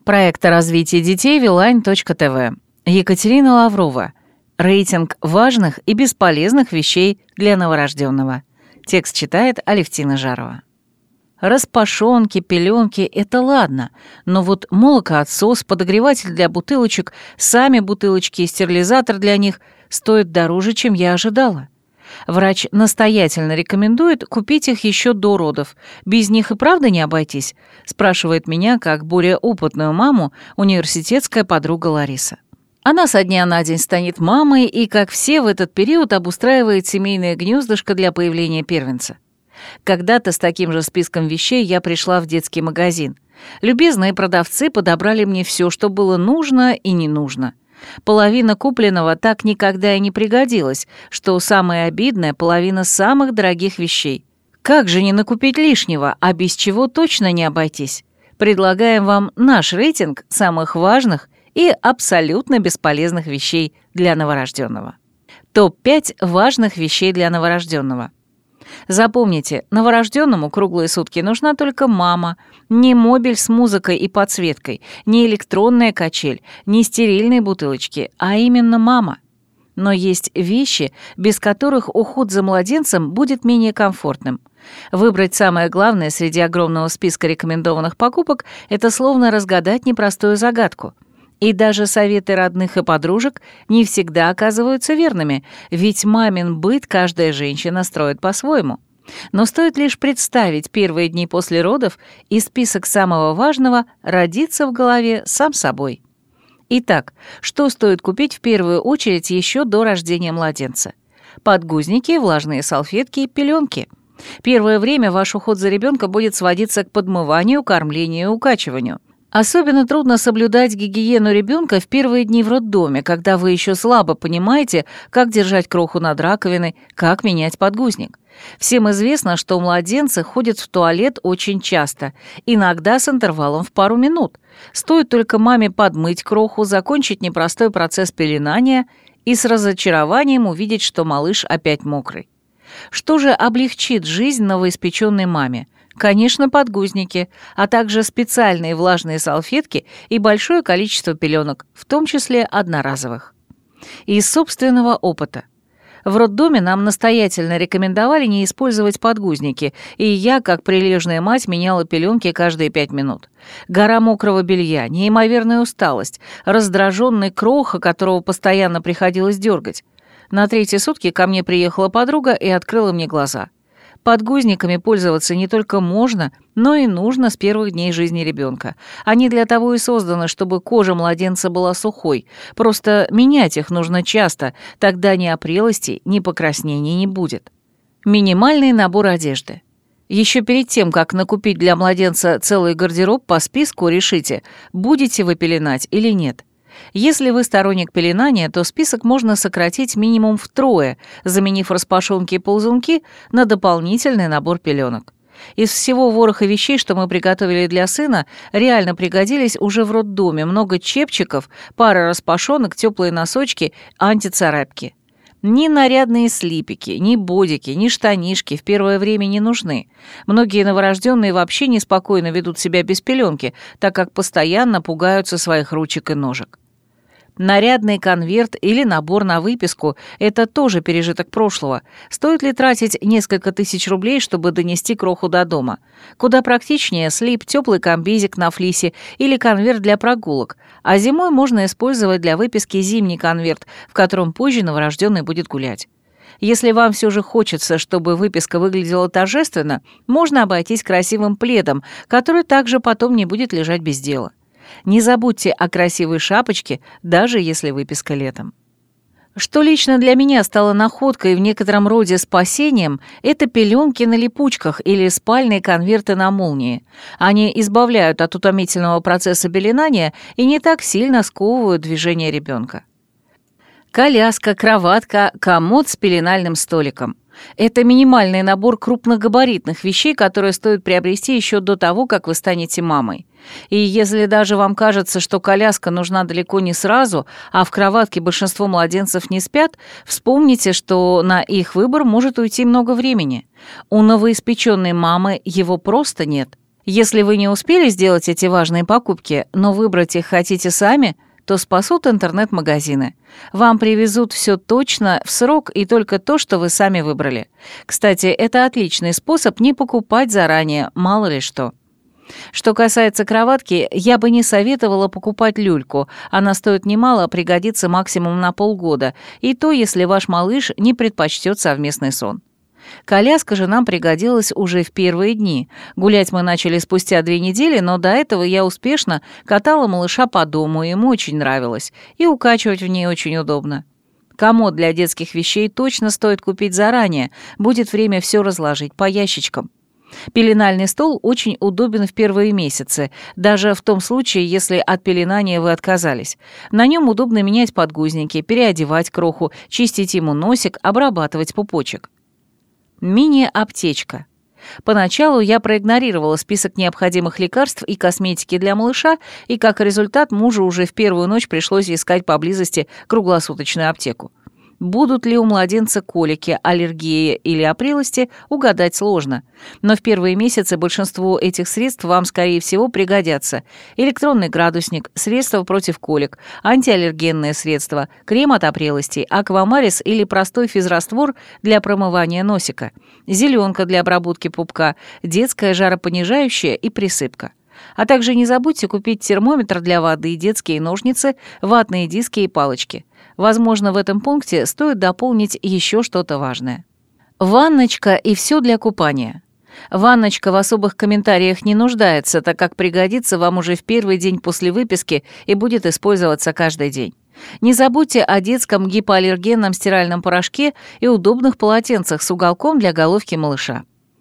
Проект о развитии детей Вилайн.ТВ. Екатерина Лаврова. Рейтинг важных и бесполезных вещей для новорожденного. Текст читает Алевтина Жарова. Распашонки, пеленки — это ладно, но вот молокоотсос, подогреватель для бутылочек, сами бутылочки и стерилизатор для них стоят дороже, чем я ожидала. Врач настоятельно рекомендует купить их еще до родов. Без них и правда не обойтись? Спрашивает меня, как более опытную маму, университетская подруга Лариса. Она со дня на день станет мамой и, как все, в этот период обустраивает семейное гнездышко для появления первенца. Когда-то с таким же списком вещей я пришла в детский магазин. Любезные продавцы подобрали мне все, что было нужно и не нужно. Половина купленного так никогда и не пригодилась, что самое обидное — половина самых дорогих вещей. Как же не накупить лишнего, а без чего точно не обойтись? Предлагаем вам наш рейтинг самых важных и абсолютно бесполезных вещей для новорожденного. Топ-5 важных вещей для новорожденного. Запомните, новорожденному круглые сутки нужна только мама, не мобиль с музыкой и подсветкой, не электронная качель, не стерильные бутылочки, а именно мама. Но есть вещи, без которых уход за младенцем будет менее комфортным. Выбрать самое главное среди огромного списка рекомендованных покупок — это словно разгадать непростую загадку. И даже советы родных и подружек не всегда оказываются верными, ведь мамин быт каждая женщина строит по-своему. Но стоит лишь представить первые дни после родов, и список самого важного родится в голове сам собой. Итак, что стоит купить в первую очередь еще до рождения младенца? Подгузники, влажные салфетки и пеленки. Первое время ваш уход за ребенком будет сводиться к подмыванию, кормлению и укачиванию. Особенно трудно соблюдать гигиену ребенка в первые дни в роддоме, когда вы еще слабо понимаете, как держать кроху над раковиной, как менять подгузник. Всем известно, что младенцы ходят в туалет очень часто, иногда с интервалом в пару минут. Стоит только маме подмыть кроху, закончить непростой процесс пеленания и с разочарованием увидеть, что малыш опять мокрый. Что же облегчит жизнь новоиспеченной маме? Конечно, подгузники, а также специальные влажные салфетки и большое количество пеленок, в том числе одноразовых. Из собственного опыта. В роддоме нам настоятельно рекомендовали не использовать подгузники, и я, как прилежная мать, меняла пеленки каждые 5 минут. Гора мокрого белья, неимоверная усталость, раздраженный кроха, которого постоянно приходилось дергать. На 3-е сутки ко мне приехала подруга и открыла мне глаза. Подгузниками пользоваться не только можно, но и нужно с первых дней жизни ребенка. Они для того и созданы, чтобы кожа младенца была сухой. Просто менять их нужно часто, тогда ни опрелости, ни покраснений не будет. Минимальный набор одежды. Еще перед тем, как накупить для младенца целый гардероб, по списку решите, будете вы пеленать или нет. Если вы сторонник пеленания, то список можно сократить минимум втрое, заменив распашонки и ползунки на дополнительный набор пеленок. Из всего вороха вещей, что мы приготовили для сына, реально пригодились уже в роддоме: много чепчиков, пара распашонок, теплые носочки, антицарапки. Ни нарядные слипики, ни бодики, ни штанишки в первое время не нужны. Многие новорожденные вообще неспокойно ведут себя без пеленки, так как постоянно пугаются своих ручек и ножек. Нарядный конверт или набор на выписку – это тоже пережиток прошлого. Стоит ли тратить несколько тысяч рублей, чтобы донести кроху до дома? Куда практичнее слип, теплый комбезик на флисе или конверт для прогулок. А зимой можно использовать для выписки зимний конверт, в котором позже новорожденный будет гулять. Если вам все же хочется, чтобы выписка выглядела торжественно, можно обойтись красивым пледом, который также потом не будет лежать без дела. Не забудьте о красивой шапочке, даже если выписка летом. Что лично для меня стало находкой и в некотором роде спасением, это пеленки на липучках или спальные конверты на молнии. Они избавляют от утомительного процесса пеленания и не так сильно сковывают движение ребенка. Коляска, кроватка, комод с пеленальным столиком. Это минимальный набор крупногабаритных вещей, которые стоит приобрести еще до того, как вы станете мамой. И если даже вам кажется, что коляска нужна далеко не сразу, а в кроватке большинство младенцев не спят, вспомните, что на их выбор может уйти много времени. У новоиспеченной мамы его просто нет. Если вы не успели сделать эти важные покупки, но выбрать их хотите сами, то спасут интернет-магазины. Вам привезут все точно, в срок и только то, что вы сами выбрали. Кстати, это отличный способ не покупать заранее, мало ли что. Что касается кроватки, я бы не советовала покупать люльку. Она стоит немало, пригодится максимум на полгода, и то, если ваш малыш не предпочтет совместный сон. Коляска же нам пригодилась уже в первые дни. Гулять мы начали спустя 2 недели, но до этого я успешно катала малыша по дому, ему очень нравилось, и укачивать в ней очень удобно. Комод для детских вещей точно стоит купить заранее, будет время все разложить по ящичкам. Пеленальный стол очень удобен в первые месяцы, даже в том случае, если от пеленания вы отказались. На нем удобно менять подгузники, переодевать кроху, чистить ему носик, обрабатывать пупочек. Мини-аптечка. Поначалу я проигнорировала список необходимых лекарств и косметики для малыша, и как результат мужу уже в первую ночь пришлось искать поблизости круглосуточную аптеку. Будут ли у младенца колики, аллергии или опрелости, угадать сложно. Но в первые месяцы большинство этих средств вам, скорее всего, пригодятся. Электронный градусник, средства против колик, антиаллергенные средства, крем от опрелостей, аквамарис или простой физраствор для промывания носика, зеленка для обработки пупка, детское жаропонижающее и присыпка. А также не забудьте купить термометр для воды, детские ножницы, ватные диски и палочки. Возможно, в этом пункте стоит дополнить еще что-то важное. Ванночка и все для купания. Ванночка в особых комментариях не нуждается, так как пригодится вам уже в первый день после выписки и будет использоваться каждый день. Не забудьте о детском гипоаллергенном стиральном порошке и удобных полотенцах с уголком для головки малыша.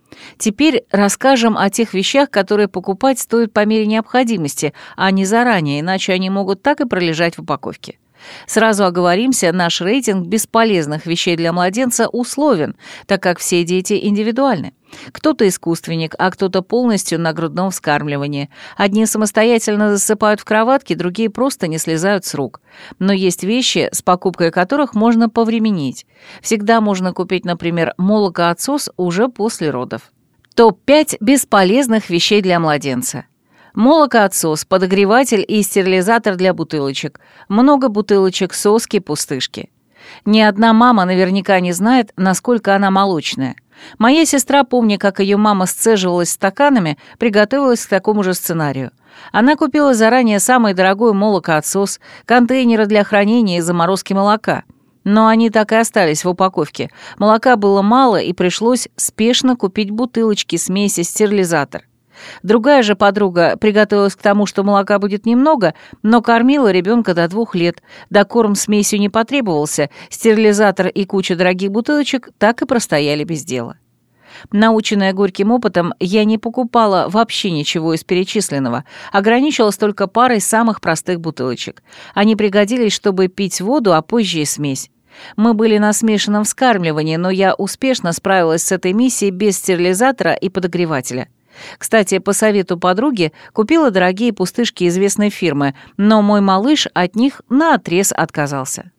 Теперь расскажем о тех вещах, которые покупать стоит по мере необходимости, а не заранее, иначе они могут так и пролежать в упаковке. Сразу оговоримся, наш рейтинг бесполезных вещей для младенца условен, так как все дети индивидуальны. Кто-то искусственник, а кто-то полностью на грудном вскармливании. Одни самостоятельно засыпают в кроватке, другие просто не слезают с рук. Но есть вещи, с покупкой которых можно повременить. Всегда можно купить, например, молокоотсос уже после родов. Топ-5 бесполезных вещей для младенца. Молокоотсос, подогреватель и стерилизатор для бутылочек. Много бутылочек, соски, пустышки. Ни одна мама наверняка не знает, насколько она молочная. Моя сестра, помня, как ее мама сцеживалась стаканами, приготовилась к такому же сценарию. Она купила заранее самый дорогой молокоотсос, контейнеры для хранения и заморозки молока. Но они так и остались в упаковке. Молока было мало, и пришлось спешно купить бутылочки, смеси, стерилизатор. Другая же подруга приготовилась к тому, что молока будет немного, но кормила ребенка до 2 лет. Докорм смесью не потребовался, стерилизатор и куча дорогих бутылочек так и простояли без дела. Наученная горьким опытом, я не покупала вообще ничего из перечисленного, ограничилась только парой самых простых бутылочек. Они пригодились, чтобы пить воду, а позже и смесь. Мы были на смешанном вскармливании, но я успешно справилась с этой миссией без стерилизатора и подогревателя. Кстати, по совету подруги купила дорогие пустышки известной фирмы, но мой малыш от них наотрез отказался.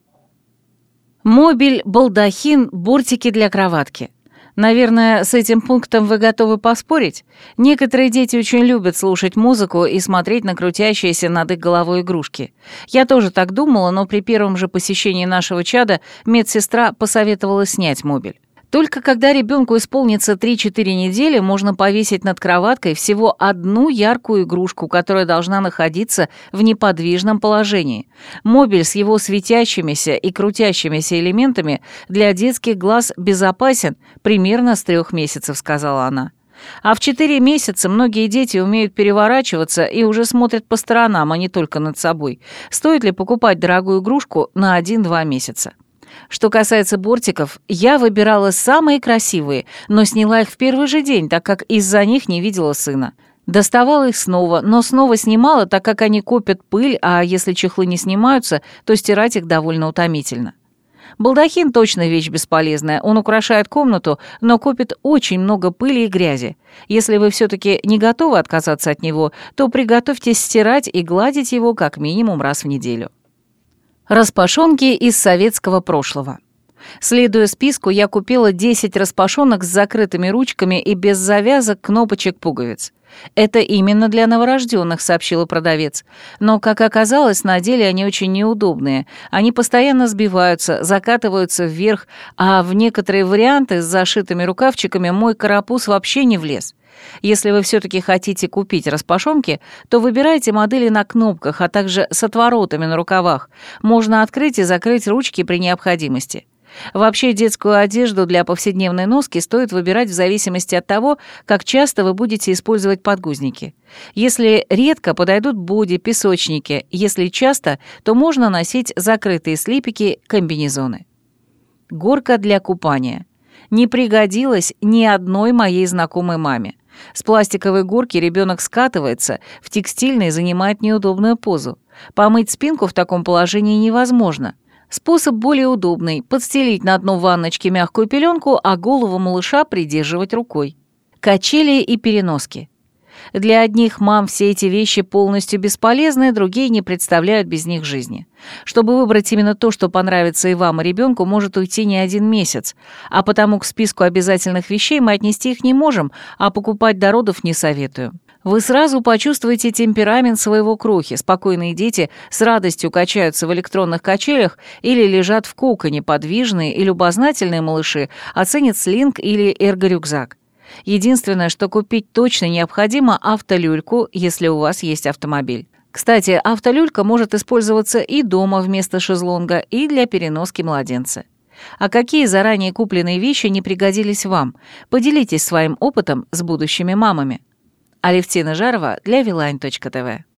Мобиль, балдахин, бортики для кроватки. Наверное, с этим пунктом вы готовы поспорить? Некоторые дети очень любят слушать музыку и смотреть на крутящиеся над их головой игрушки. Я тоже так думала, но при первом же посещении нашего чада медсестра посоветовала снять мобиль. Только когда ребенку исполнится 3-4 недели, можно повесить над кроваткой всего одну яркую игрушку, которая должна находиться в неподвижном положении. Мобиль с его светящимися и крутящимися элементами для детских глаз безопасен примерно с 3 месяцев, сказала она. А в 4 месяца многие дети умеют переворачиваться и уже смотрят по сторонам, а не только над собой. Стоит ли покупать дорогую игрушку на 1-2 месяца? Что касается бортиков, я выбирала самые красивые, но сняла их в первый же день, так как из-за них не видела сына. Доставала их снова, но снова снимала, так как они копят пыль, а если чехлы не снимаются, то стирать их довольно утомительно. Балдахин точно вещь бесполезная, он украшает комнату, но копит очень много пыли и грязи. Если вы все-таки не готовы отказаться от него, то приготовьтесь стирать и гладить его как минимум раз в неделю. Распашонки из советского прошлого. Следуя списку, я купила 10 распашонок с закрытыми ручками и без завязок, кнопочек, пуговиц. «Это именно для новорожденных», — сообщила продавец. «Но, как оказалось, на деле они очень неудобные. Они постоянно сбиваются, закатываются вверх, а в некоторые варианты с зашитыми рукавчиками мой карапуз вообще не влез. Если вы все-таки хотите купить распашонки, то выбирайте модели на кнопках, а также с отворотами на рукавах. Можно открыть и закрыть ручки при необходимости». Вообще, детскую одежду для повседневной носки стоит выбирать в зависимости от того, как часто вы будете использовать подгузники. Если редко, подойдут боди, песочники. Если часто, то можно носить закрытые слипики, комбинезоны. Горка для купания. Не пригодилась ни одной моей знакомой маме. С пластиковой горки ребенок скатывается, в текстильной занимает неудобную позу. Помыть спинку в таком положении невозможно. Способ более удобный – подстелить на дно ванночки мягкую пеленку, а голову малыша придерживать рукой. Качели и переноски. Для одних мам все эти вещи полностью бесполезны, другие не представляют без них жизни. Чтобы выбрать именно то, что понравится и вам, и ребенку, может уйти не один месяц, а потому к списку обязательных вещей мы отнести их не можем, а покупать до родов не советую. Вы сразу почувствуете темперамент своего крохи. Спокойные дети с радостью качаются в электронных качелях или лежат в коконе, подвижные и любознательные малыши оценят слинг или эрго-рюкзак. Единственное, что купить точно необходимо – автолюльку, если у вас есть автомобиль. Кстати, автолюлька может использоваться и дома вместо шезлонга, и для переноски младенца. А какие заранее купленные вещи не пригодились вам? Поделитесь своим опытом с будущими мамами. Алевтина Жарова для Viline.tv.